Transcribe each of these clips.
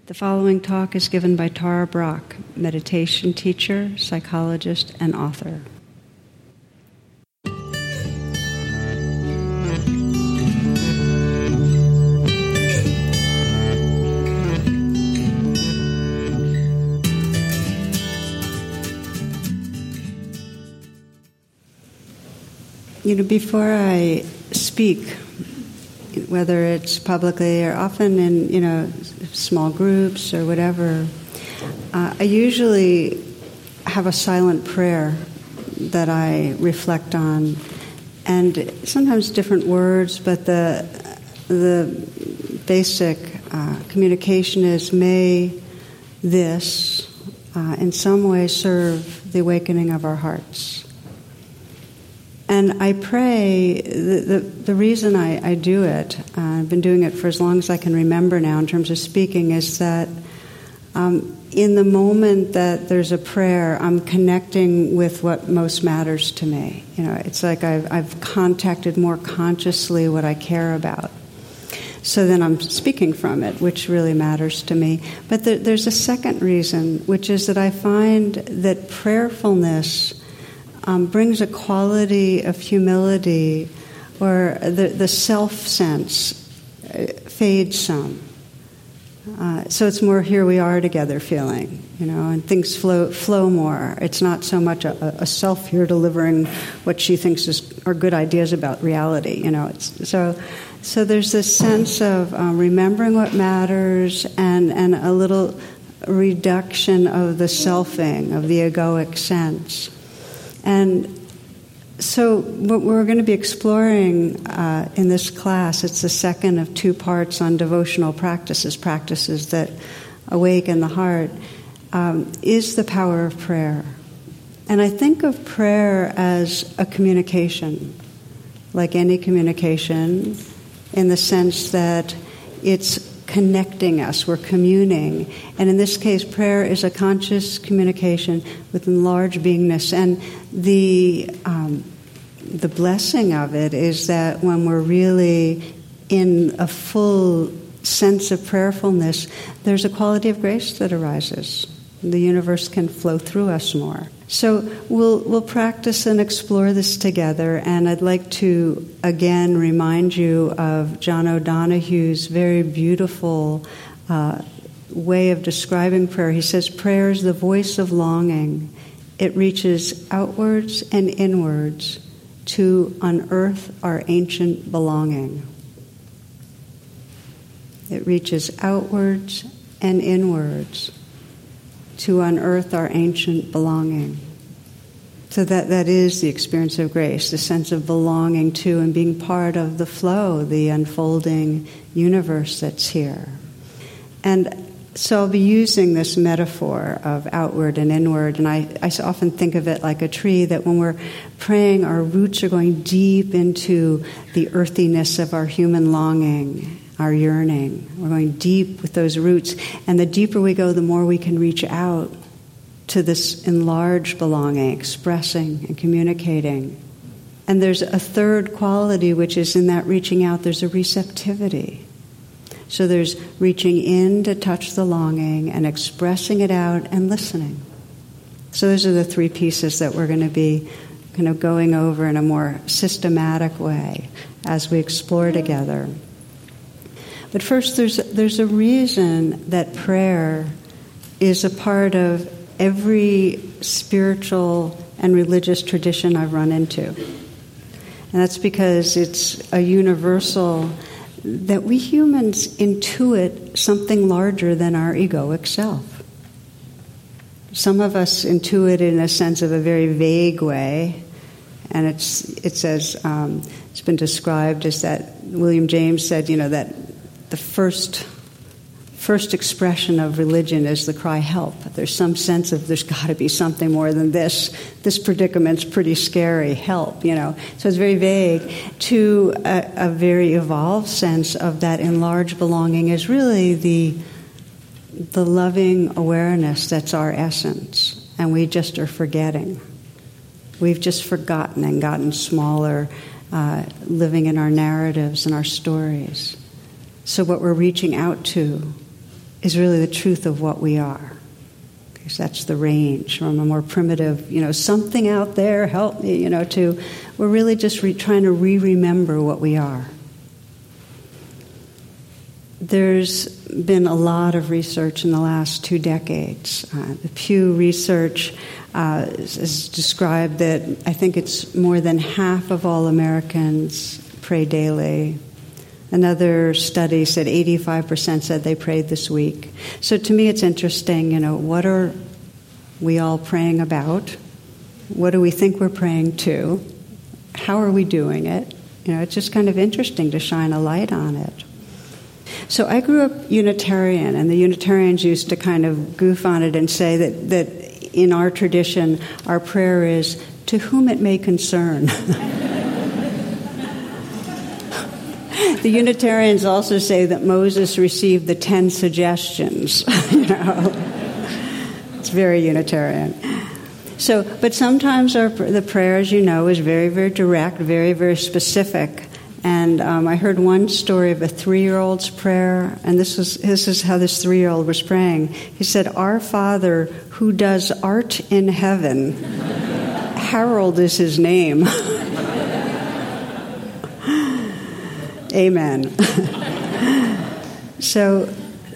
The following talk is given by Tara Brach, meditation teacher, psychologist, and author. Before I speak, whether it's publicly or often in, small groups or whatever, I usually have a silent prayer that I reflect on, and sometimes different words, but the basic communication is, may this in some way serve the awakening of our hearts. And I pray, the reason I do it, I've been doing it for as long as I can remember now in terms of speaking, is that in the moment that there's a prayer, I'm connecting with what most matters to me. It's like I've contacted more consciously what I care about. So then I'm speaking from it, which really matters to me. But there's a second reason, which is that I find that prayerfulness brings a quality of humility, or the self-sense fades some. So it's more here we are together feeling, and things flow more. It's not so much a self here delivering what she thinks are good ideas about reality. So there's this sense of remembering what matters and a little reduction of the selfing, of the egoic sense. And so what we're going to be exploring in this class, it's the second of two parts on devotional practices that awaken the heart, is the power of prayer. And I think of prayer as a communication, like any communication, in the sense that it's connecting us, we're communing. And in this case, prayer is a conscious communication with enlarged beingness. And the blessing of it is that when we're really in a full sense of prayerfulness, there's a quality of grace that arises. The universe can flow through us more. So we'll practice and explore this together, and I'd like to again remind you of John O'Donohue's very beautiful way of describing prayer. He says, prayer is the voice of longing. It reaches outwards and inwards to unearth our ancient belonging. It reaches outwards and inwards to unearth our ancient belonging. So that is the experience of grace, the sense of belonging to and being part of the flow, the unfolding universe that's here. And so I'll be using this metaphor of outward and inward, and I often think of it like a tree, that when we're praying, our roots are going deep into the earthiness of our human longing, our yearning. We're going deep with those roots. And the deeper we go, the more we can reach out to this enlarged belonging, expressing and communicating. And there's a third quality, which is in that reaching out, there's a receptivity. So there's reaching in to touch the longing and expressing it out and listening. So those are the three pieces that we're going to be kind of going over in a more systematic way as we explore together. But first, there's a reason that prayer is a part of every spiritual and religious tradition I've run into. And that's because it's a universal that we humans intuit something larger than our egoic self. Some of us intuit it in a sense of a very vague way, and it says, it's been described as that, William James said, that the first expression of religion is the cry, help. There's some sense of there's got to be something more than this. This predicament's pretty scary, help, So it's very vague. To a very evolved sense of that enlarged belonging is really the loving awareness that's our essence, and we just are forgetting. We've just forgotten and gotten smaller, living in our narratives and our stories. So what we're reaching out to is really the truth of what we are. Because that's the range from a more primitive, something out there, help me, to we're really just trying to remember what we are. There's been a lot of research in the last 2 decades. The Pew Research has described that I think it's more than half of all Americans pray daily. Another study said 85% said they prayed this week. So to me it's interesting, what are we all praying about? What do we think we're praying to? How are we doing it? It's just kind of interesting to shine a light on it. So I grew up Unitarian, and the Unitarians used to kind of goof on it and say that in our tradition, our prayer is, to whom it may concern. The Unitarians also say that Moses received the 10 suggestions. It's very Unitarian. So, but sometimes the prayer, as you know, is very, very direct, very, very specific. And I heard one story of a 3-year-old's prayer, and this is how this 3-year-old was praying. He said, "Our Father who does art in heaven, Harold is his name." Amen. So,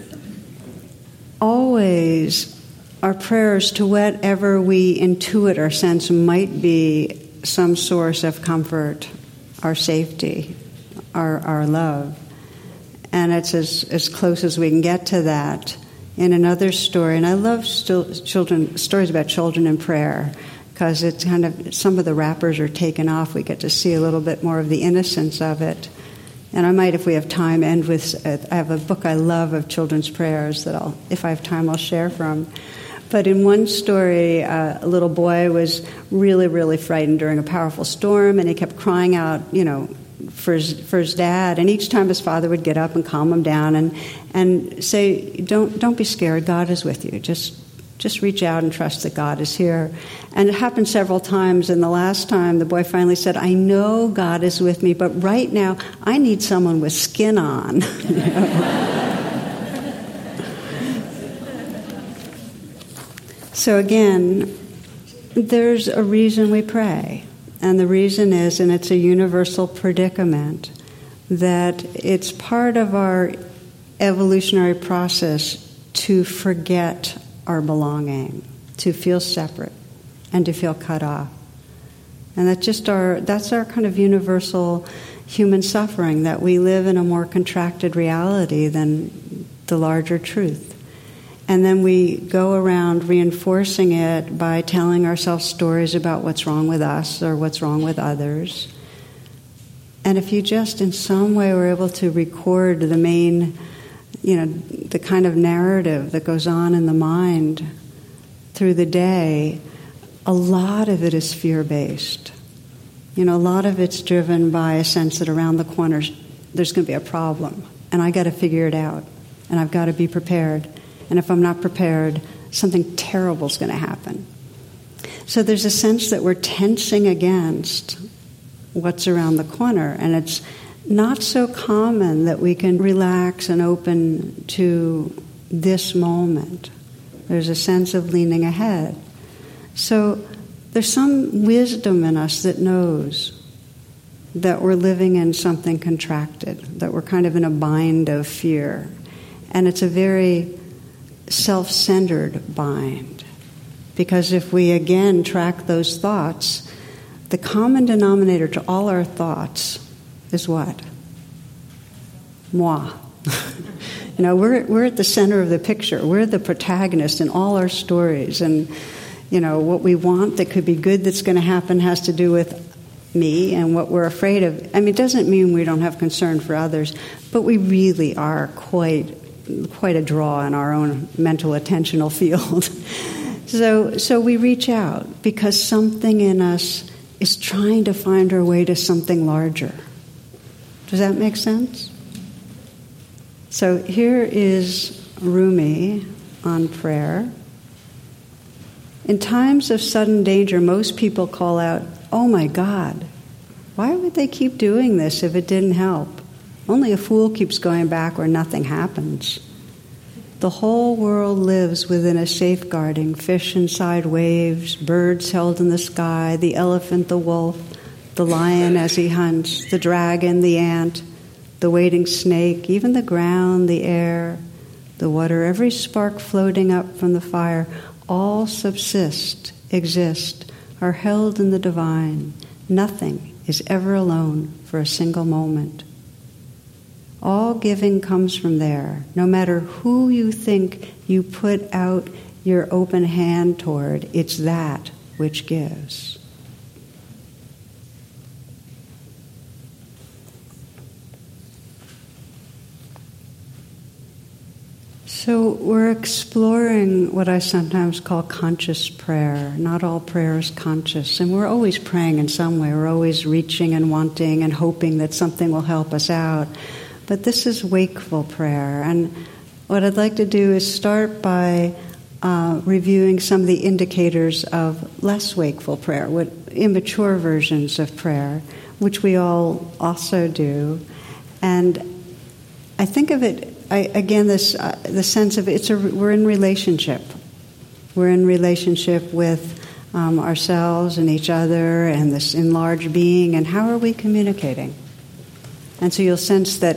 always our prayers to whatever we intuit or sense might be some source of comfort, our safety, our love. And it's as close as we can get to that. In another story, and I love stories about children in prayer, because it's kind of, some of the wrappers are taken off. We get to see a little bit more of the innocence of it. And I might, if we have time, end with, I have a book I love of children's prayers that if I have time, I'll share from. But in one story, a little boy was really, really frightened during a powerful storm, and he kept crying out, for his dad. And each time his father would get up and calm him down and say, "Don't be scared. God is with you. Just reach out and trust that God is here." And it happened several times. And the last time, the boy finally said, "I know God is with me, but right now I need someone with skin on." So again, there's a reason we pray. And the reason is, and it's a universal predicament, that it's part of our evolutionary process to forget our belonging, to feel separate, and to feel cut off. And that's our kind of universal human suffering, that we live in a more contracted reality than the larger truth. And then we go around reinforcing it by telling ourselves stories about what's wrong with us or what's wrong with others. And if you just in some way were able to record the main, the kind of narrative that goes on in the mind through the day, a lot of it is fear-based. A lot of it's driven by a sense that around the corner there's going to be a problem, and I got to figure it out, and I've got to be prepared. And if I'm not prepared, something terrible is going to happen. So there's a sense that we're tensing against what's around the corner. And it's not so common that we can relax and open to this moment. There's a sense of leaning ahead. So there's some wisdom in us that knows that we're living in something contracted, that we're kind of in a bind of fear. And it's a very self-centered bind. Because if we again track those thoughts, the common denominator to all our thoughts is what? Moi. We're at the center of the picture. We're the protagonist in all our stories. And, what we want that could be good that's going to happen has to do with me, and what we're afraid of. It doesn't mean we don't have concern for others, but we really are quite a draw in our own mental attentional field. So we reach out because something in us is trying to find our way to something larger. Does that make sense? So here is Rumi on prayer. In times of sudden danger, most people call out, "Oh my God, why would they keep doing this if it didn't help? Only a fool keeps going back where nothing happens." The whole world lives within a safeguarding, fish inside waves, birds held in the sky, the elephant, the wolf, the lion as he hunts, the dragon, the ant, the waiting snake, even the ground, the air, the water, every spark floating up from the fire, all subsist, exist, are held in the divine. Nothing is ever alone for a single moment. All giving comes from there. No matter who you think you put out your open hand toward, it's that which gives. So we're exploring what I sometimes call conscious prayer. Not all prayer is conscious, and we're always praying in some way. We're always reaching and wanting and hoping that something will help us out. But this is wakeful prayer, and what I'd like to do is start by reviewing some of the indicators of less wakeful prayer, what immature versions of prayer, which we all also do. And I think of it, the sense of we're in relationship. We're in relationship with ourselves and each other and this enlarged being, and how are we communicating? And so you'll sense that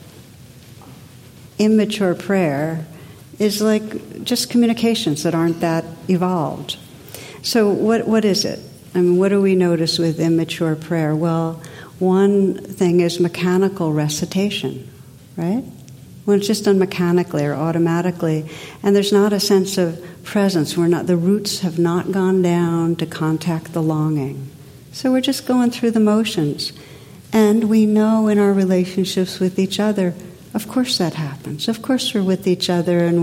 immature prayer is like just communications that aren't that evolved. So what is it? I mean, what do we notice with immature prayer? Well, one thing is mechanical recitation, right? When it's just done mechanically or automatically, and there's not a sense of presence. The roots have not gone down to contact the longing. So we're just going through the motions. And we know in our relationships with each other, of course that happens. Of course we're with each other and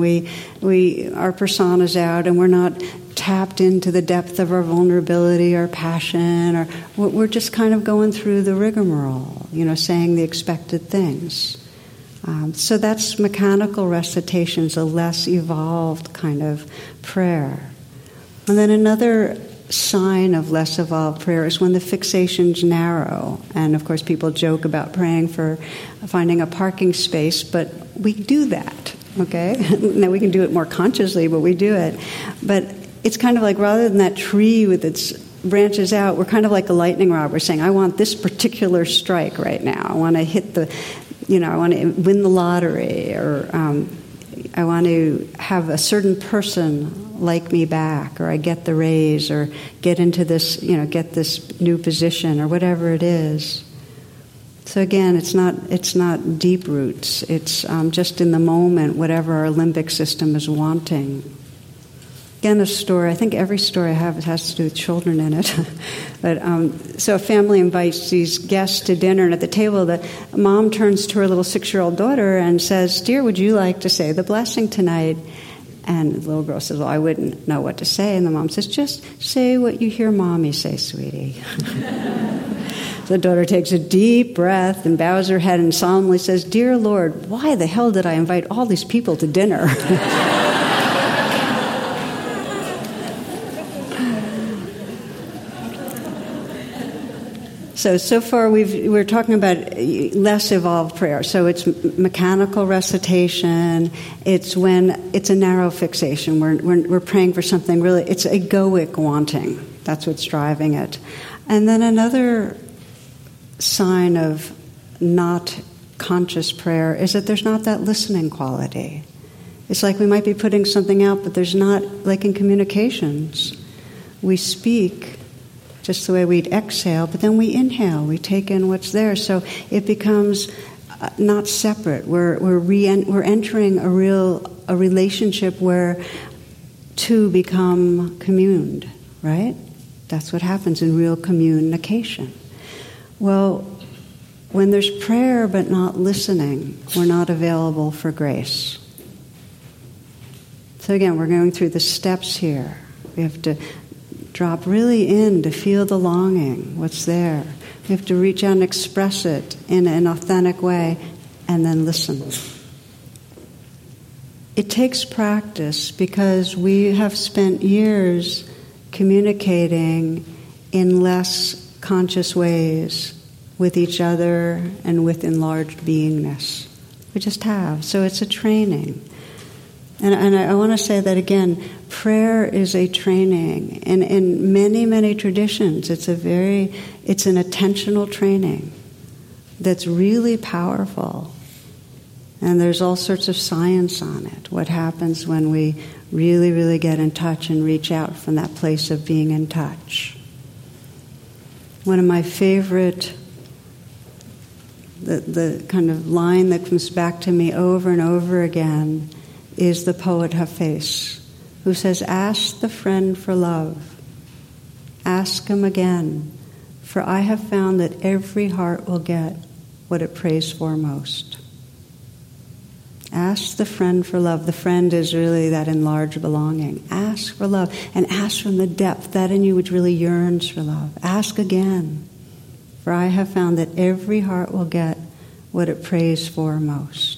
our personia's out and we're not tapped into the depth of our vulnerability or passion, or we're just kind of going through the rigmarole, saying the expected things. So that's mechanical recitations, a less evolved kind of prayer. And then another sign of less evolved prayer is when the fixation's narrow. And of course people joke about praying for finding a parking space, but we do that, okay? Now we can do it more consciously, but we do it. But it's kind of like rather than that tree with its branches out, we're kind of like a lightning rod. We're saying, I want this particular strike right now. I want to hit I want to win the lottery, or I want to have a certain person like me back, or I get the raise, or get into this, get this new position, or whatever it is. So again, it's not deep roots. It's just in the moment, whatever our limbic system is wanting. Again, a story. I think every story I have has to do with children in it. But so a family invites these guests to dinner, and at the table, the mom turns to her little 6-year-old daughter and says, "Dear, would you like to say the blessing tonight?" And the little girl says, "Well, I wouldn't know what to say." And the mom says, "Just say what you hear Mommy say, sweetie." So the daughter takes a deep breath and bows her head and solemnly says, "Dear Lord, why the hell did I invite all these people to dinner?" So far we're talking about less evolved prayer. So it's mechanical recitation. It's when it's a narrow fixation. We're praying for something really. It's egoic wanting. That's what's driving it. And then another sign of not conscious prayer is that there's not that listening quality. It's like we might be putting something out, but there's not, like in communications, we speak just the way we'd exhale, but then we inhale, we take in what's there. So it becomes not separate. We're entering a relationship where two become communed, right? That's what happens in real communication. Well, when there's prayer but not listening, we're not available for grace. So again, we're going through the steps here. We have to drop really in to feel the longing, what's there. We have to reach out and express it in an authentic way, and then listen. It takes practice because we have spent years communicating in less conscious ways with each other and with enlarged beingness. We just have. So it's a training. And I want to say that again, prayer is a training. And in many, many traditions, it's an attentional training that's really powerful. And there's all sorts of science on it. What happens when we really, really get in touch and reach out from that place of being in touch. One of my favorite, the kind of line that comes back to me over and over again is the poet Hafez, who says, "Ask the friend for love. Ask him again, for I have found that every heart will get what it prays for most." Ask the friend for love. The friend is really that enlarged belonging. Ask for love, and ask from the depth, that in you which really yearns for love. Ask again, for I have found that every heart will get what it prays for most.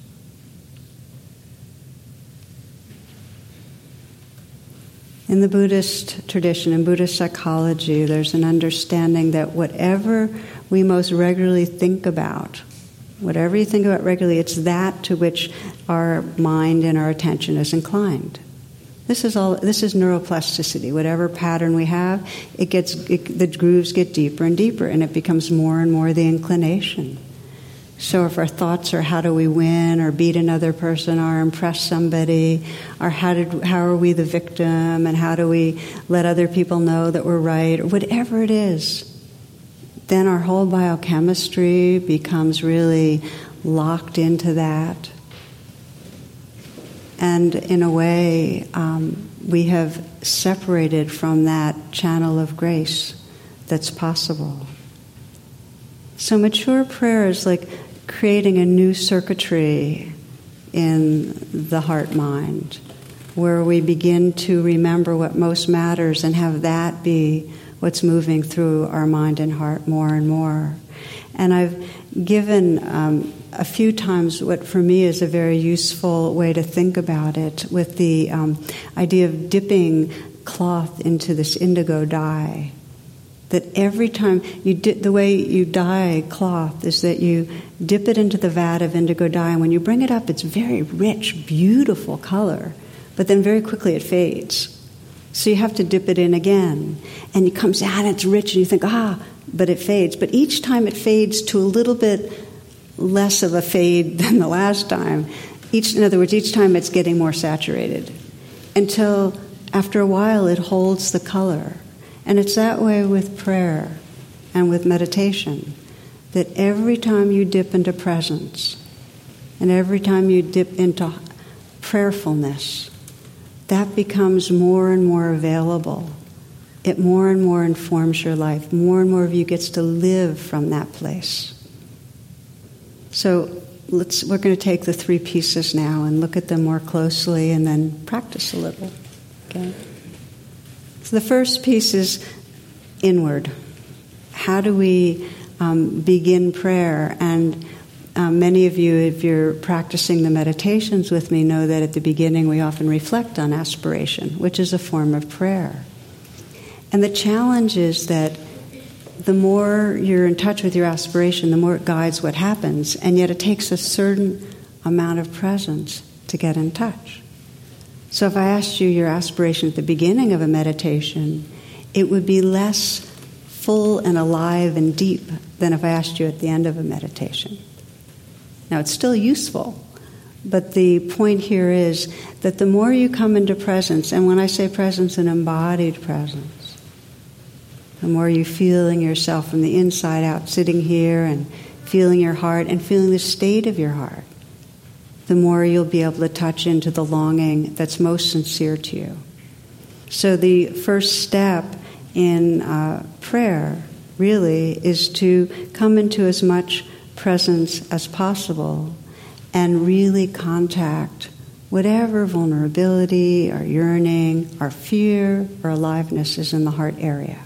In the Buddhist tradition, in Buddhist psychology, there's an understanding that whatever we most regularly think about, whatever you think about regularly, it's that to which our mind and our attention is inclined. This is neuroplasticity. Whatever pattern we have, the grooves get deeper and deeper, and it becomes more and more the inclination. So if our thoughts are how do we win or beat another person or impress somebody, or how are we the victim, and how do we let other people know that we're right, or whatever it is, then our whole biochemistry becomes really locked into that. And in a way, we have separated from that channel of grace that's possible. So mature prayer is like creating a new circuitry in the heart-mind, where we begin to remember what most matters and have that be what's moving through our mind and heart more and more. And I've given a few times what for me is a very useful way to think about it, with the idea of dipping cloth into this indigo dye. That every time the way you dye cloth is that you dip it into the vat of indigo dye, and when you bring it up, it's very rich, beautiful color, but then very quickly it fades. So you have to dip it in again, and it comes out, and it's rich, and you think, but it fades. But each time it fades to a little bit less of a fade than the last time. In other words, each time it's getting more saturated, until after a while it holds the color. And it's that way with prayer and with meditation, that every time you dip into presence and every time you dip into prayerfulness, that becomes more and more available. It more and more informs your life. More and more of you gets to live from that place. So we're going to take the three pieces now and look at them more closely and then practice a little. Okay? So the first piece is inward. How do we begin prayer? And many of you, if you're practicing the meditations with me, know that at the beginning we often reflect on aspiration, which is a form of prayer. And the challenge is that the more you're in touch with your aspiration, the more it guides what happens, and yet it takes a certain amount of presence to get in touch. So if I asked you your aspiration at the beginning of a meditation, it would be less full and alive and deep than if I asked you at the end of a meditation. Now, it's still useful, but the point here is that the more you come into presence, and when I say presence, an embodied presence, the more you feeling yourself from the inside out, sitting here and feeling your heart and feeling the state of your heart, the more you'll be able to touch into the longing that's most sincere to you. So the first step in prayer really is to come into as much presence as possible and really contact whatever vulnerability or yearning or fear or aliveness is in the heart area.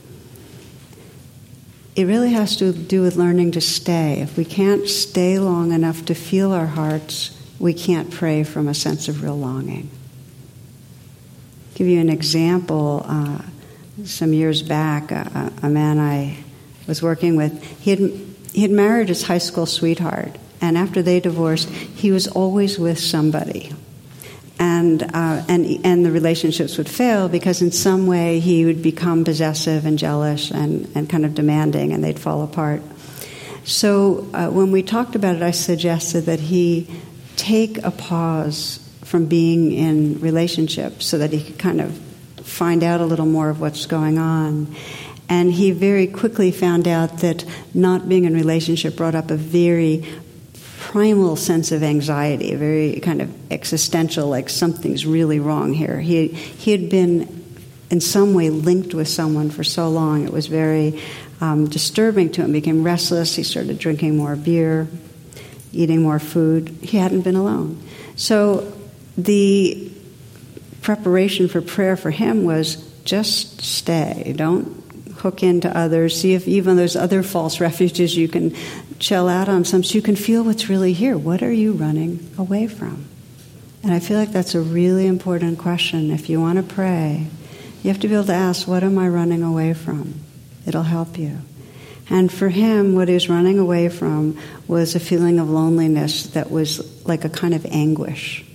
It really has to do with learning to stay. If we can't stay long enough to feel our hearts, we can't pray from a sense of real longing. I'll give you an example. Some years back, a man I was working with, he had married his high school sweetheart, and after they divorced, he was always with somebody. and the relationships would fail because in some way he would become possessive and jealous and kind of demanding, and they'd fall apart. So when we talked about it, I suggested that he take a pause from being in relationships so that he could kind of find out a little more of what's going on. And he very quickly found out that not being in relationship brought up a very primal sense of anxiety, a very kind of existential, like something's really wrong here. He had been in some way linked with someone for so long, it was very disturbing to him. He became restless, he started drinking more beer, eating more food. He hadn't been alone. So the preparation for prayer for him was just stay. Don't hook into others. See if even those other false refuges you can chill out on some so you can feel what's really here. What are you running away from? And I feel like that's a really important question. If you want to pray, you have to be able to ask, what am I running away from? It'll help you. And for him, what he was running away from was a feeling of loneliness that was like a kind of anguish.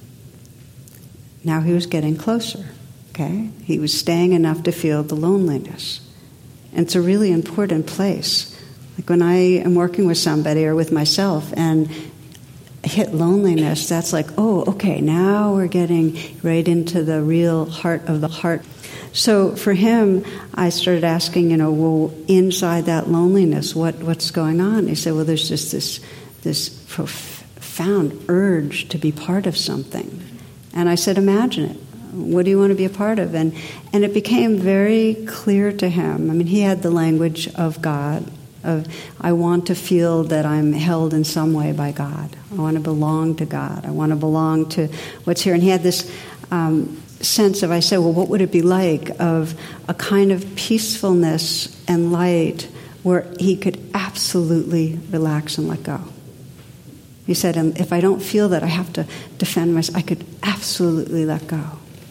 Now he was getting closer, okay? He was staying enough to feel the loneliness. And it's a really important place. Like when I am working with somebody or with myself and hit loneliness, that's like, oh, okay, now we're getting right into the real heart of the heart. So for him, I started asking, well, inside that loneliness, what's going on? He said, well, there's just this profound urge to be part of something. And I said, imagine it. What do you want to be a part of? And it became very clear to him. I mean, he had the language of God, of I want to feel that I'm held in some way by God. I want to belong to God. I want to belong to what's here. And he had this sense of, I said, well, what would it be like of a kind of peacefulness and light where he could absolutely relax and let go? He said, and if I don't feel that I have to defend myself, I could absolutely let go.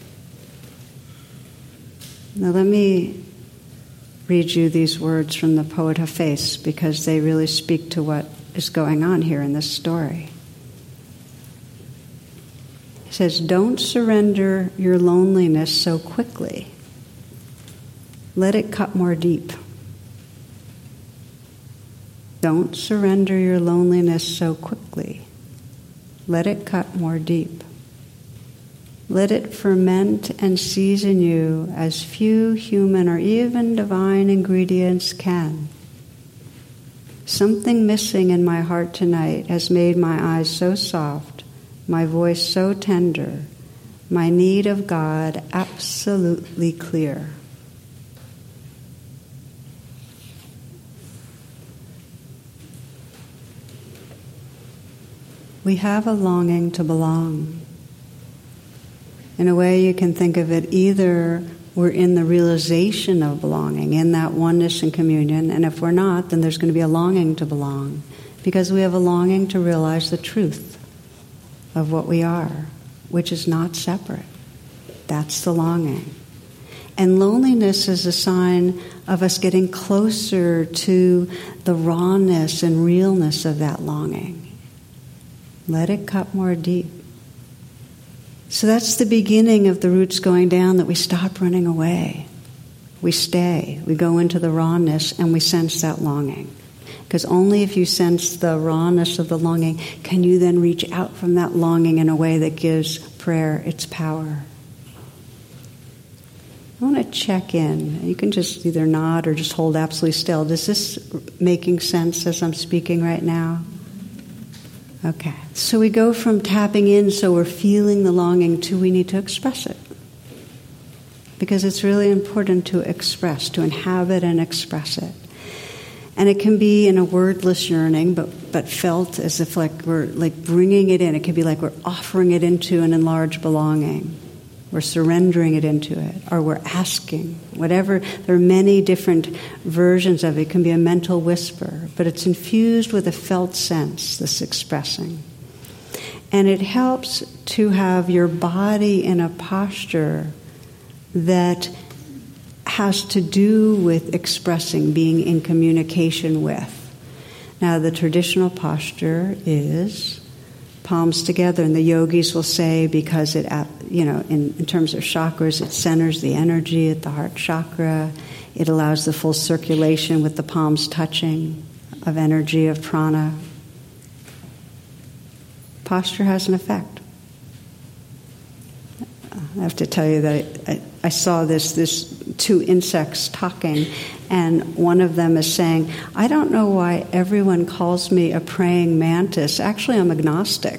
Now let me read you these words from the poet Hafez because they really speak to what is going on here in this story. He says, don't surrender your loneliness so quickly. Let it cut more deep. Don't surrender your loneliness so quickly. Let it cut more deep. Let it ferment and season you as few human or even divine ingredients can. Something missing in my heart tonight has made my eyes so soft, my voice so tender, my need of God absolutely clear. We have a longing to belong. In a way, you can think of it either we're in the realization of belonging, in that oneness and communion, and if we're not, then there's going to be a longing to belong, because we have a longing to realize the truth of what we are, which is not separate. That's the longing. And loneliness is a sign of us getting closer to the rawness and realness of that longing. Let it cut more deep. So that's the beginning of the roots going down, that we stop running away. We stay. We go into the rawness and we sense that longing. Because only if you sense the rawness of the longing can you then reach out from that longing in a way that gives prayer its power. I want to check in. You can just either nod or just hold absolutely still. Is this making sense as I'm speaking right now? Okay. So we go from tapping in, so we're feeling the longing, to we need to express it. Because it's really important to express, to inhabit and express it. And it can be in a wordless yearning, but felt as if like we're like bringing it in. It could be like we're offering it into an enlarged belonging. We're surrendering it into it, or we're asking, whatever. There are many different versions of it. It can be a mental whisper, but it's infused with a felt sense, this expressing. And it helps to have your body in a posture that has to do with expressing, being in communication with. Now, the traditional posture is palms together, and the yogis will say because it, in terms of chakras, it centers the energy at the heart chakra. It allows the full circulation with the palms touching of energy, of prana. Posture has an effect. I have to tell you that I saw this two insects talking, and one of them is saying, I don't know why everyone calls me a praying mantis. Actually, I'm agnostic.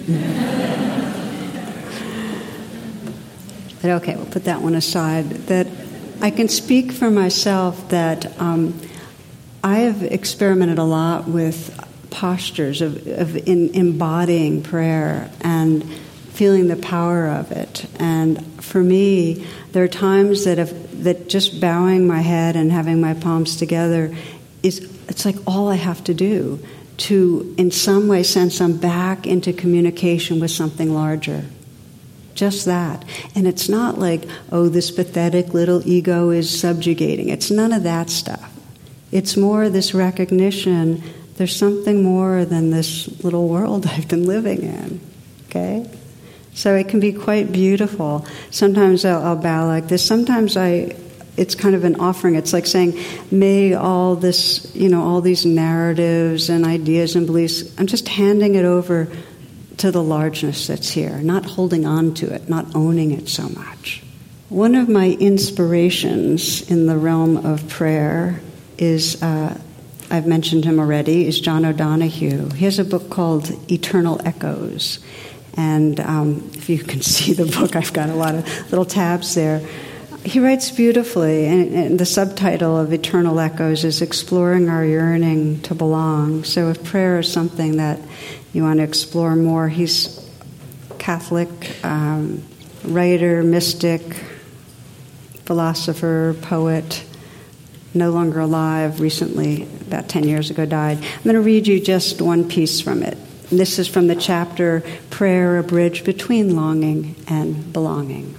But okay, we'll put that one aside. That I can speak for myself that I have experimented a lot with postures of embodying prayer and feeling the power of it. And for me, there are times that just bowing my head and having my palms together it's like all I have to do to, in some way, sense I'm back into communication with something larger. Just that. And it's not like, oh, this pathetic little ego is subjugating. It's none of that stuff. It's more this recognition there's something more than this little world I've been living in. Okay? So it can be quite beautiful. Sometimes I'll bow like this. Sometimes it's kind of an offering. It's like saying, may all this, all these narratives and ideas and beliefs, I'm just handing it over to the largeness that's here, not holding on to it, not owning it so much. One of my inspirations in the realm of prayer is, I've mentioned him already, is John O'Donohue. He has a book called Eternal Echoes. And if you can see the book, I've got a lot of little tabs there. He writes beautifully, and the subtitle of Eternal Echoes is Exploring Our Yearning to Belong. So if prayer is something that you want to explore more, he's Catholic, writer, mystic, philosopher, poet, no longer alive, recently, about 10 years ago, died. I'm going to read you just one piece from it. And this is from the chapter, Prayer, a Bridge Between Longing and Belonging.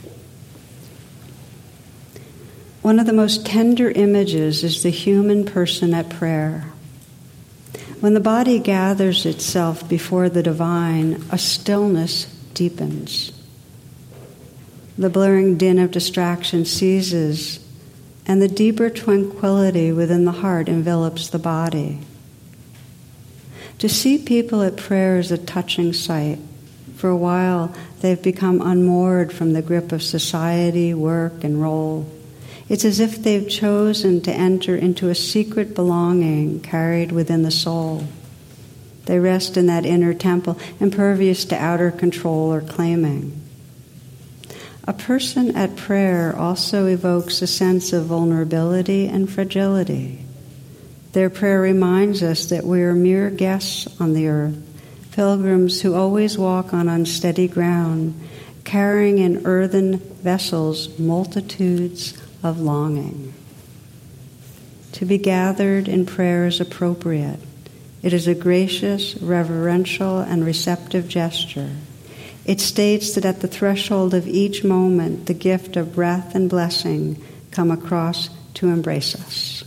One of the most tender images is the human person at prayer. When the body gathers itself before the divine, a stillness deepens. The blurring din of distraction ceases, and the deeper tranquility within the heart envelops the body. To see people at prayer is a touching sight. For a while, they've become unmoored from the grip of society, work, and role. It's as if they've chosen to enter into a secret belonging carried within the soul. They rest in that inner temple, impervious to outer control or claiming. A person at prayer also evokes a sense of vulnerability and fragility. Their prayer reminds us that we are mere guests on the earth, pilgrims who always walk on unsteady ground, carrying in earthen vessels multitudes of longing. To be gathered in prayer is appropriate. It is a gracious, reverential, and receptive gesture. It states that at the threshold of each moment, the gift of breath and blessing come across to embrace us.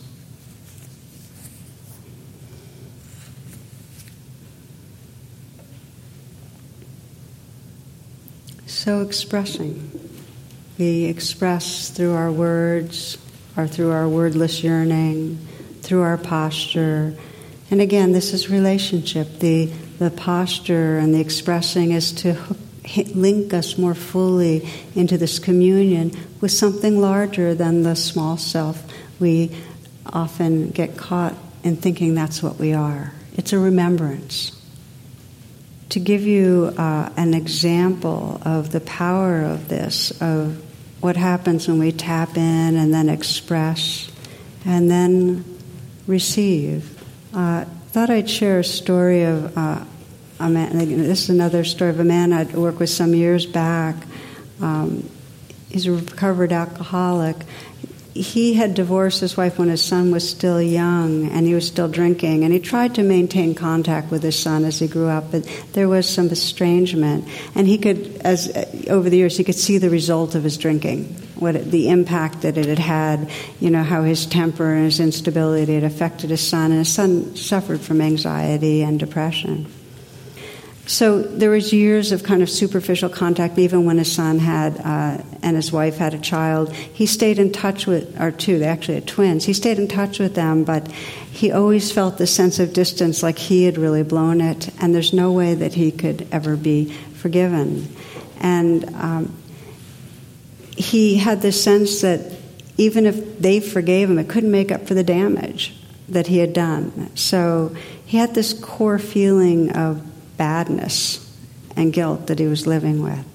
So expressing. We express through our words, or through our wordless yearning, through our posture. And again, this is relationship. The posture and the expressing is to link us more fully into this communion with something larger than the small self. We often get caught in thinking that's what we are. It's a remembrance. To give you an example of the power of this, of what happens when we tap in and then express and then receive. Thought I'd share a story of a man. This is another story of a man I'd worked with some years back. He's a recovered alcoholic. He had divorced his wife when his son was still young, and he was still drinking. And he tried to maintain contact with his son as he grew up, but there was some estrangement. And he could, over the years, he could see the result of his drinking, the impact that it had had, how his temper and his instability had affected his son. And his son suffered from anxiety and depression. So there was years of kind of superficial contact. Even when his son had and his wife had a child, he stayed in touch with, or two, they actually had twins. He stayed in touch with them, but he always felt this sense of distance, like he had really blown it, and there's no way that he could ever be forgiven. And he had this sense that even if they forgave him, it couldn't make up for the damage that he had done. So he had this core feeling of badness and guilt that he was living with.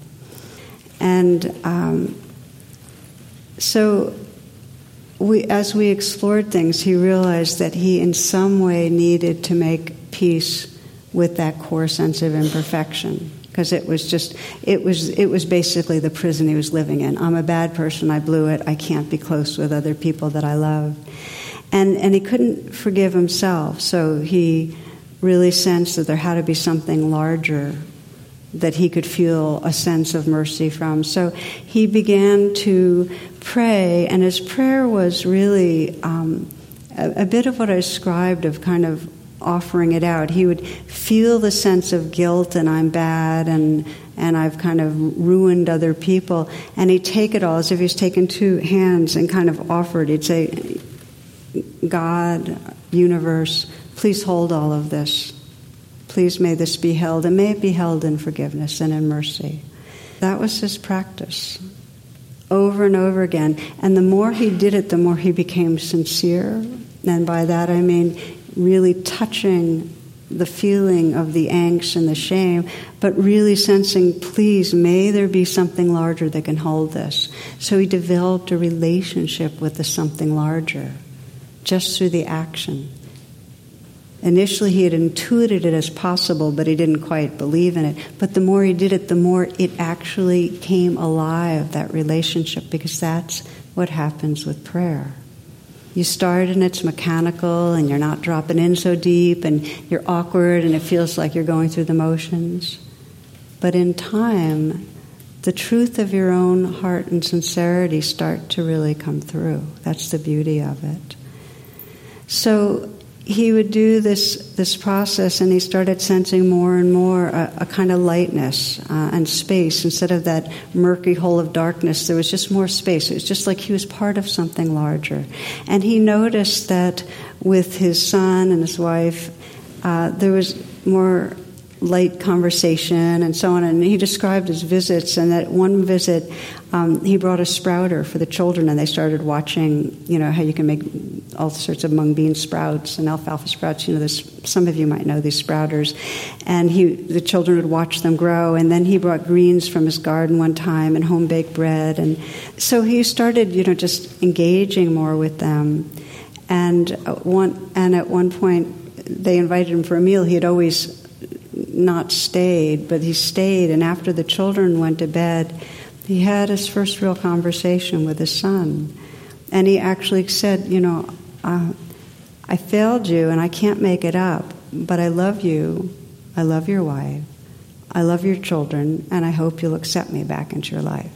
And so as we explored things, he realized that he in some way needed to make peace with that core sense of imperfection, because it was basically the prison he was living in. I'm a bad person, I blew it, I can't be close with other people that I love. And he couldn't forgive himself, so he really sensed that there had to be something larger that he could feel a sense of mercy from. So he began to pray, and his prayer was really a bit of what I described of kind of offering it out. He would feel the sense of guilt, and I'm bad, and I've kind of ruined other people, and he'd take it all as if he was taking two hands and kind of offered. He'd say, God, universe, please hold all of this. Please may this be held, and may it be held in forgiveness and in mercy. That was his practice, over and over again. And the more he did it, the more he became sincere. And by that I mean really touching the feeling of the angst and the shame, but really sensing, please, may there be something larger that can hold this. So he developed a relationship with the something larger, just through the action. Initially, he had intuited it as possible, but he didn't quite believe in it. But the more he did it, the more it actually came alive, that relationship, because that's what happens with prayer. You start and it's mechanical, and you're not dropping in so deep, and you're awkward, and it feels like you're going through the motions. But in time, the truth of your own heart and sincerity start to really come through. That's the beauty of it. So he would do this process, and he started sensing more and more a kind of lightness and space. Instead of that murky hole of darkness, there was just more space. It was just like he was part of something larger. And he noticed that with his son and his wife, there was more light conversation and so on. And he described his visits, and that one visit he brought a sprouter for the children, and they started watching, how you can make all sorts of mung bean sprouts and alfalfa sprouts. Some of you might know these sprouters. And the children would watch them grow, and then he brought greens from his garden one time and home-baked bread. And so he started, just engaging more with them. And at one point, they invited him for a meal. He had always not stayed, but he stayed, and after the children went to bed, he had his first real conversation with his son. And he actually said, I failed you and I can't make it up, but I love you, I love your wife, I love your children, and I hope you'll accept me back into your life.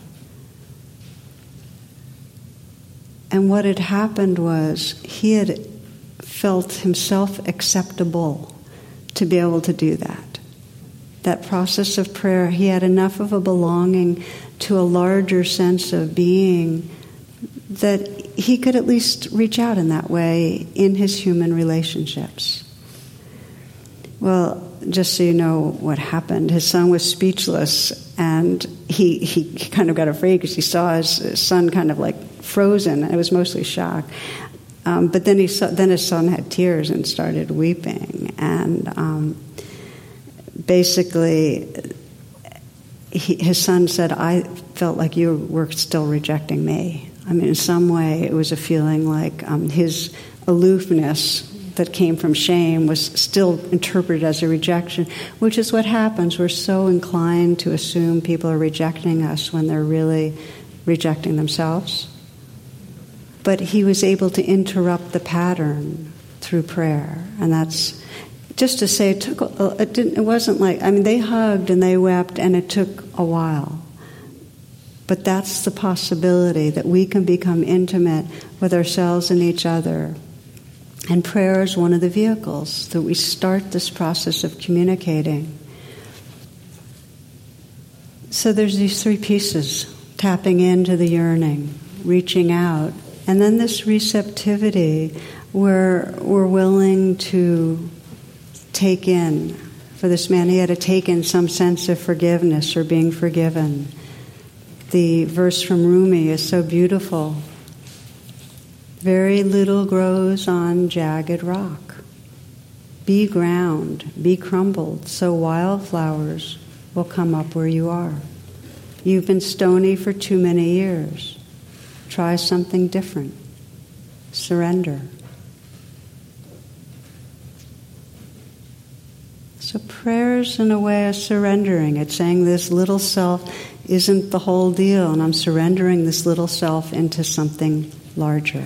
And what had happened was he had felt himself acceptable to be able to do that. That process of prayer, he had enough of a belonging to a larger sense of being that he could at least reach out in that way in his human relationships. Well, just so you know what happened, his son was speechless, and he kind of got afraid because he saw his son kind of like frozen. It was mostly shock. But then his son had tears and started weeping, and basically his son said, I felt like you were still rejecting me. I mean, in some way it was a feeling like his aloofness that came from shame was still interpreted as a rejection, which is what happens. We're so inclined to assume people are rejecting us when they're really rejecting themselves. But he was able to interrupt the pattern through prayer, and that's just to say it wasn't like, they hugged and they wept, and it took a while. But that's the possibility, that we can become intimate with ourselves and each other. And prayer is one of the vehicles that we start this process of communicating. So there's these three pieces: tapping into the yearning, reaching out, and then this receptivity where we're willing to take in. For this man, he had to take in some sense of forgiveness or being forgiven. The verse from Rumi is so beautiful. Very little grows on jagged rock. Be ground, be crumbled, so wildflowers will come up where you are. You've been stony for too many years. Try something different. Surrender. So prayer's in a way of surrendering. It's saying this little self isn't the whole deal, and I'm surrendering this little self into something larger.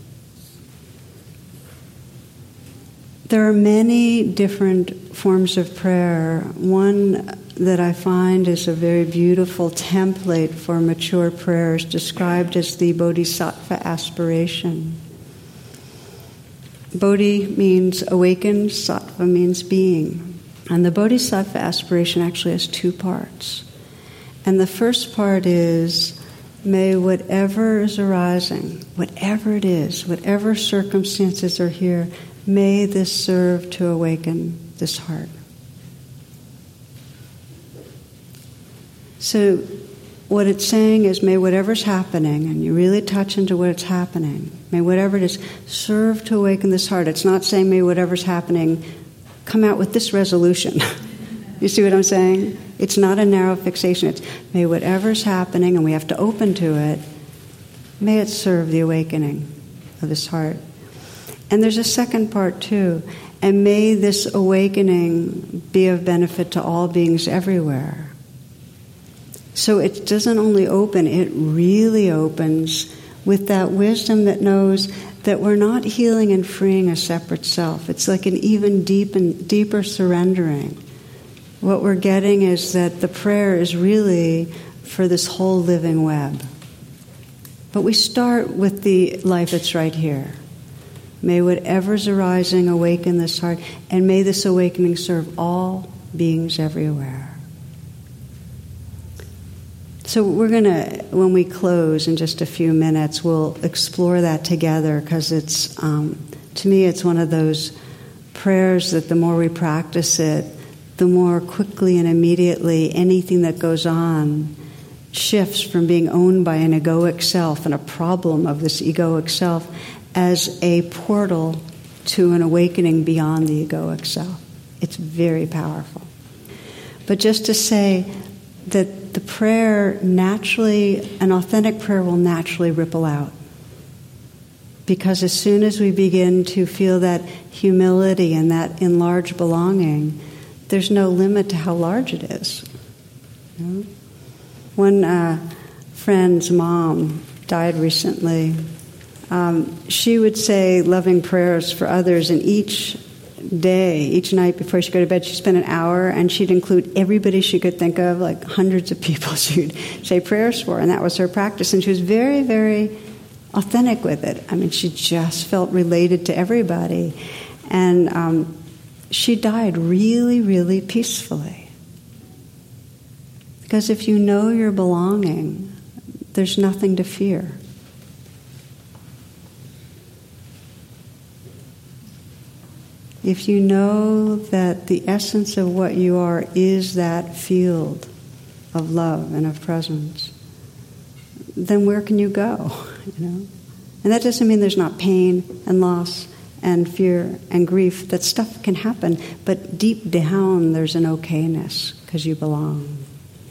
There are many different forms of prayer. One that I find is a very beautiful template for mature prayers, described as the Bodhisattva aspiration. Bodhi means awakened, sattva means being. And the Bodhisattva aspiration actually has two parts. And the first part is, may whatever is arising, whatever it is, whatever circumstances are here, may this serve to awaken this heart. So what it's saying is, may whatever's happening, and you really touch into what's happening, may whatever it is serve to awaken this heart. It's not saying may whatever's happening come out with this resolution. You see what I'm saying? It's not a narrow fixation. It's may whatever's happening, and we have to open to it, may it serve the awakening of this heart. And there's a second part too. And may this awakening be of benefit to all beings everywhere. So it doesn't only open, it really opens with that wisdom that knows that we're not healing and freeing a separate self. It's like an even deeper surrendering. What we're getting is that the prayer is really for this whole living web. But we start with the life that's right here. May whatever's arising awaken this heart, and may this awakening serve all beings everywhere. So we're going to, when we close in just a few minutes, we'll explore that together, because it's, to me, it's one of those prayers that the more we practice it, the more quickly and immediately anything that goes on shifts from being owned by an egoic self and a problem of this egoic self as a portal to an awakening beyond the egoic self. It's very powerful. But just to say that the prayer naturally, an authentic prayer will naturally ripple out. Because as soon as we begin to feel that humility and that enlarged belonging, there's no limit to how large it is. You know? One friend's mom died recently. She would say loving prayers for others, and each night before she'd go to bed, she'd spend an hour, and she'd include everybody she could think of, like hundreds of people she'd say prayers for, and that was her practice. And she was very, very authentic with it. I mean, she just felt related to everybody. And she died really, really peacefully. Because if you know your belonging, there's nothing to fear. If you know that the essence of what you are is that field of love and of presence, then where can you go? You know? And that doesn't mean there's not pain and loss and fear and grief. That stuff can happen, but deep down there's an okayness because you belong.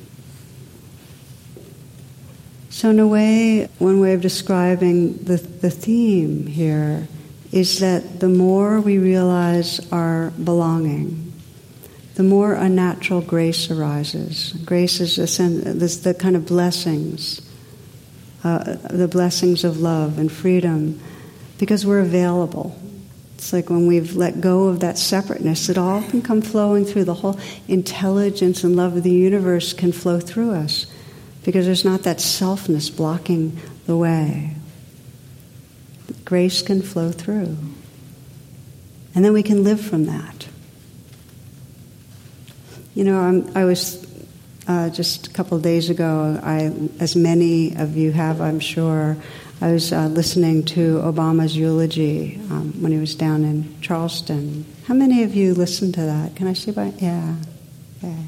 So in a way, one way of describing the theme here is that the more we realize our belonging, the more a natural grace arises. Grace is the kind of blessings, the blessings of love and freedom, because we're available. It's like when we've let go of that separateness, it all can come flowing through. The whole intelligence and love of the universe can flow through us, because there's not that selfness blocking the way. Grace can flow through. And then we can live from that. You know, I was just a couple of days ago, as many of you have, I'm sure, I was listening to Obama's eulogy when he was down in Charleston. How many of you listened to that? Can I see by? Yeah. Okay.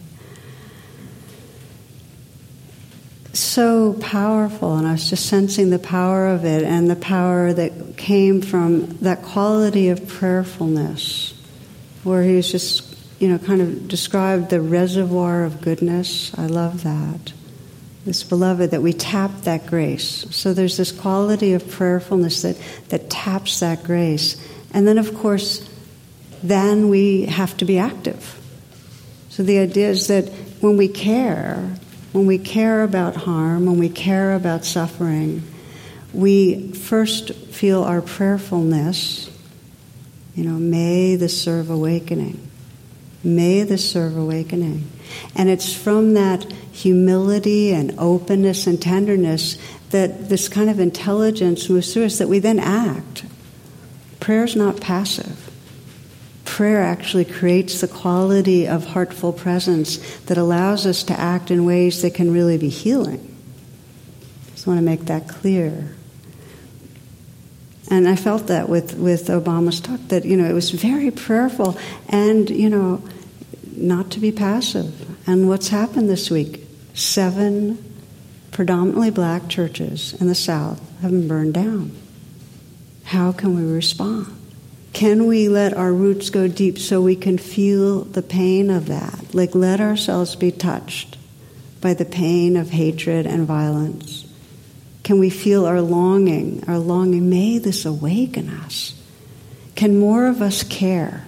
So powerful, and I was just sensing the power of it and the power that came from that quality of prayerfulness, where he was just, kind of described the reservoir of goodness. I love that. This beloved, that we tap that grace. So there's this quality of prayerfulness that taps that grace. And then, of course, then we have to be active. So the idea is that when we care about harm, when we care about suffering, we first feel our prayerfulness, may this serve awakening. May this serve awakening. And it's from that humility and openness and tenderness that this kind of intelligence moves through us, that we then act. Prayer's not passive. Prayer actually creates the quality of heartful presence that allows us to act in ways that can really be healing. Just want to make that clear. And I felt that with Obama's talk, that, it was very prayerful and, not to be passive. And what's happened this week? 7 predominantly black churches in the South have been burned down. How can we respond? Can we let our roots go deep so we can feel the pain of that? Like, let ourselves be touched by the pain of hatred and violence. Can we feel our longing? May this awaken us. Can more of us care?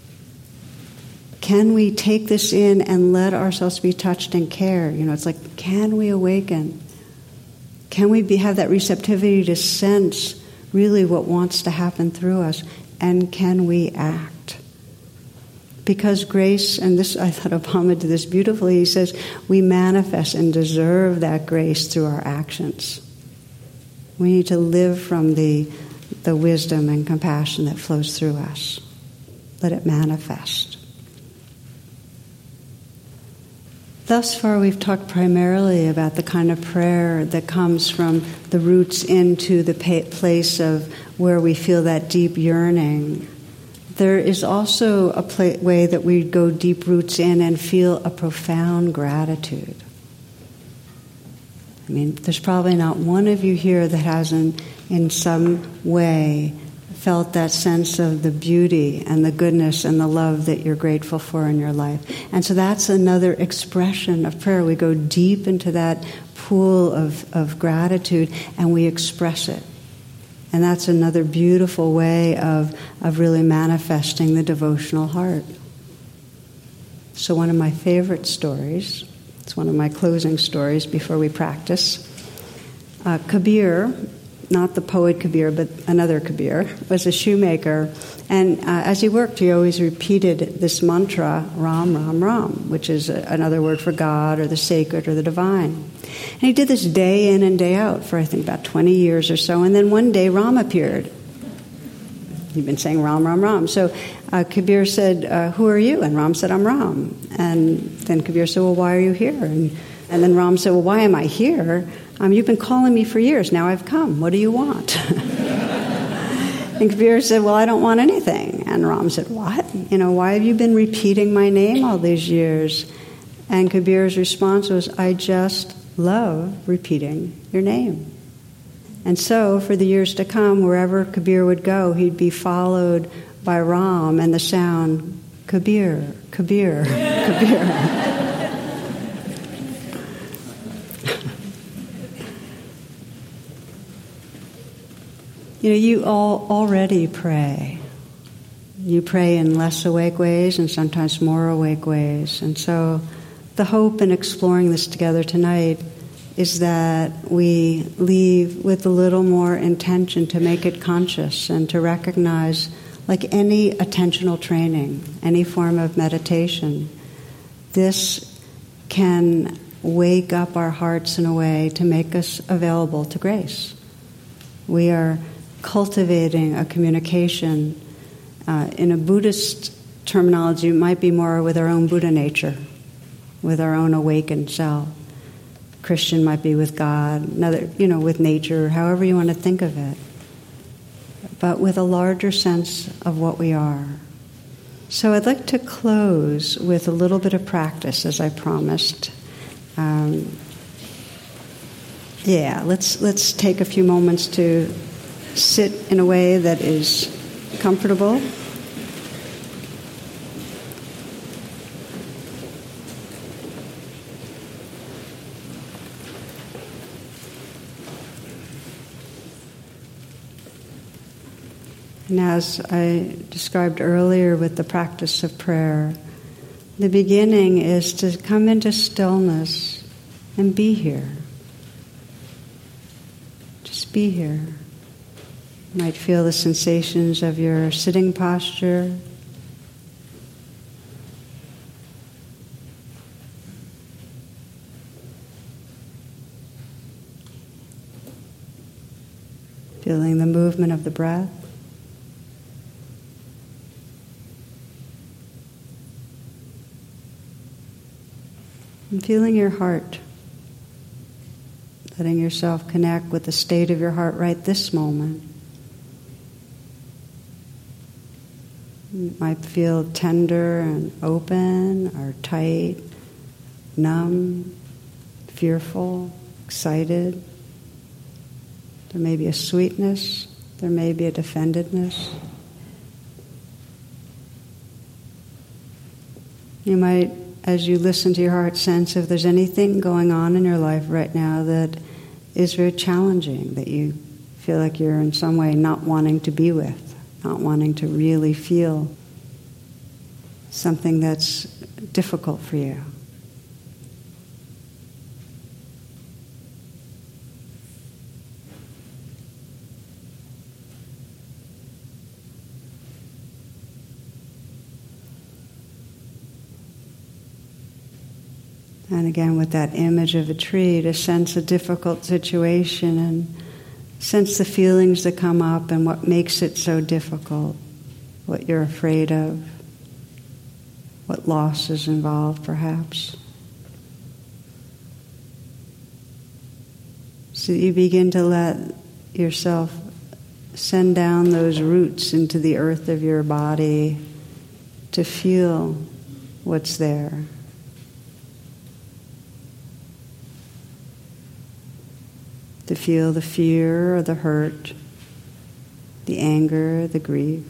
Can we take this in and let ourselves be touched and care? It's like, can we awaken? Can we have that receptivity to sense really what wants to happen through us? And can we act? Because grace, and this, I thought Obama did this beautifully, he says, we manifest and deserve that grace through our actions. We need to live from the wisdom and compassion that flows through us. Let it manifest. Thus far, we've talked primarily about the kind of prayer that comes from the roots into the place of where we feel that deep yearning. There is also a way that we go deep roots in and feel a profound gratitude. There's probably not one of you here that hasn't, in some way, felt that sense of the beauty and the goodness and the love that you're grateful for in your life. And so that's another expression of prayer. We go deep into that pool of gratitude and we express it. And that's another beautiful way of really manifesting the devotional heart. So one of my favorite stories, it's one of my closing stories before we practice. Kabir, not the poet Kabir, but another Kabir, was a shoemaker. And as he worked, he always repeated this mantra, Ram, Ram, Ram, which is another word for God or the sacred or the divine. And he did this day in and day out for, I think, about 20 years or so. And then one day, Ram appeared. He'd been saying Ram, Ram, Ram. So Kabir said, who are you? And Ram said, I'm Ram. And then Kabir said, well, why are you here? And then Ram said, well, why am I here? You've been calling me for years. Now I've come. What do you want? And Kabir said, well, I don't want anything. And Ram said, what? Why have you been repeating my name all these years? And Kabir's response was, I just love repeating your name. And so, for the years to come, wherever Kabir would go, he'd be followed by Ram and the sound, Kabir, Kabir, Kabir. You all already pray. You pray in less awake ways and sometimes more awake ways. And so the hope in exploring this together tonight is that we leave with a little more intention to make it conscious and to recognize, like any attentional training, any form of meditation, this can wake up our hearts in a way to make us available to grace. We are cultivating a communication. In a Buddhist terminology, it might be more with our own Buddha nature. with our own awakened self. Christian might be with God, another, with nature, however you want to think of it, but with a larger sense of what we are. So I'd like to close with a little bit of practice, as I promised. Let's take a few moments to sit in a way that is comfortable. And as I described earlier with the practice of prayer, the beginning is to come into stillness and be here. Just be here. You might feel the sensations of your sitting posture. Feeling the movement of the breath. And feeling your heart, letting yourself connect with the state of your heart right this moment. You might feel tender and open or tight, numb, fearful, excited. There may be a sweetness, there may be a defendedness. You might, as you listen to your heart, sense if there's anything going on in your life right now that is very challenging, that you feel like you're in some way not wanting to be with, not wanting to really feel, something that's difficult for you. And again, with that image of a tree, to sense a difficult situation and sense the feelings that come up and what makes it so difficult, what you're afraid of, what loss is involved, perhaps. So you begin to let yourself send down those roots into the earth of your body to feel what's there. To feel the fear or the hurt, the anger, the grief.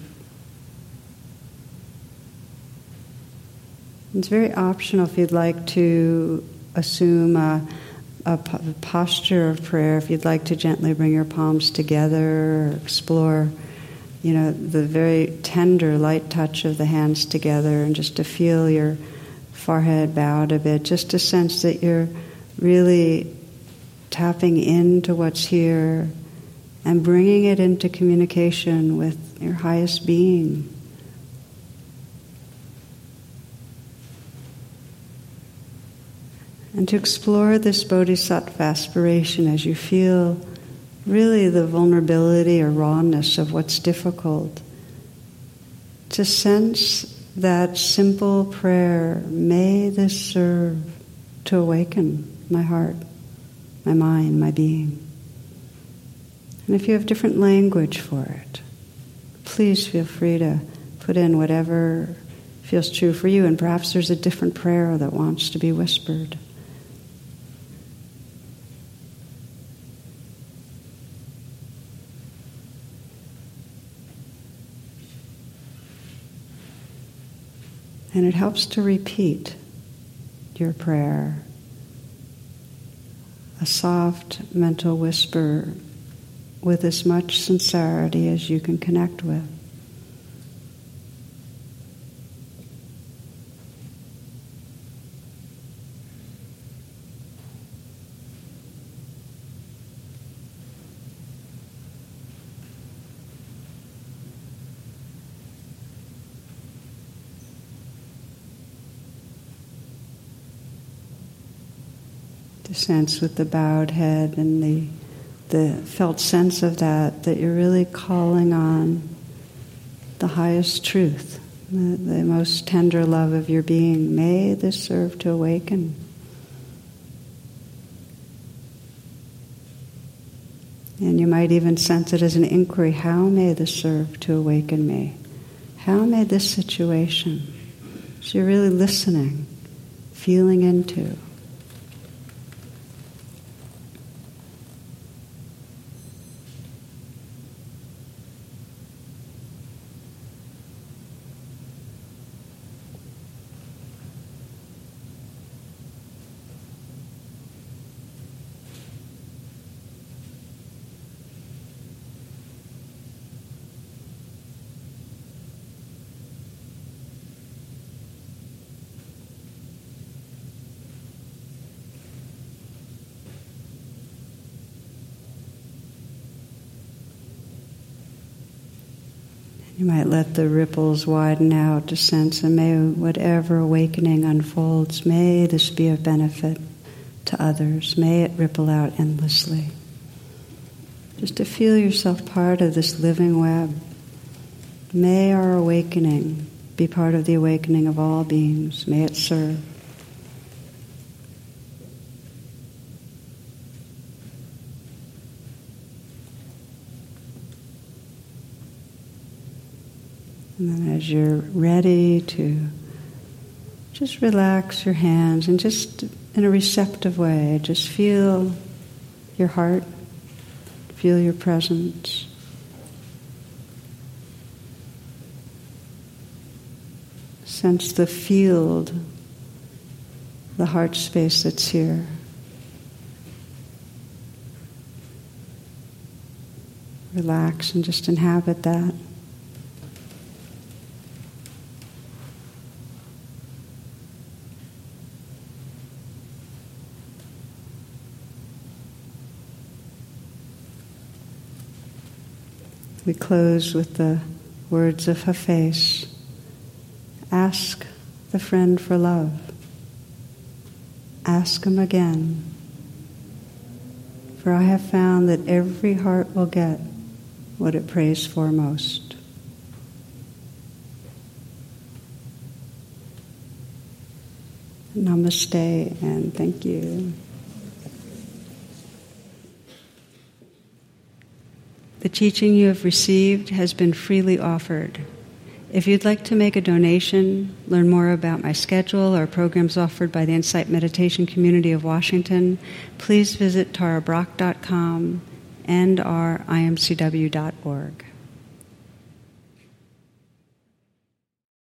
It's very optional if you'd like to assume a posture of prayer, if you'd like to gently bring your palms together or explore, the very tender, light touch of the hands together, and just to feel your forehead bowed a bit, just to sense that you're really tapping into what's here and bringing it into communication with your highest being. And to explore this bodhisattva aspiration as you feel really the vulnerability or rawness of what's difficult, to sense that simple prayer, may this serve to awaken my heart, my mind, my being. And if you have different language for it, please feel free to put in whatever feels true for you, and perhaps there's a different prayer that wants to be whispered. And it helps to repeat your prayer, a soft mental whisper with as much sincerity as you can connect with. To sense with the bowed head and the felt sense of that you're really calling on the highest truth the most tender love of your being. May this serve to awaken. And you might even sense it as an inquiry. How may this serve to awaken me? How may this situation? So you're really listening, feeling into. You might let the ripples widen out to sense, and may whatever awakening unfolds, may this be of benefit to others. May it ripple out endlessly. Just to feel yourself part of this living web. May our awakening be part of the awakening of all beings. May it serve. And then as you're ready to just relax your hands and just in a receptive way, just feel your heart, feel your presence. Sense the field, the heart space that's here. Relax and just inhabit that. We close with the words of Hafiz. Ask the friend for love. Ask him again. For I have found that every heart will get what it prays for most. Namaste and thank you. The teaching you have received has been freely offered. If you'd like to make a donation, learn more about my schedule or programs offered by the Insight Meditation Community of Washington, please visit tarabrach.com and imcw.org.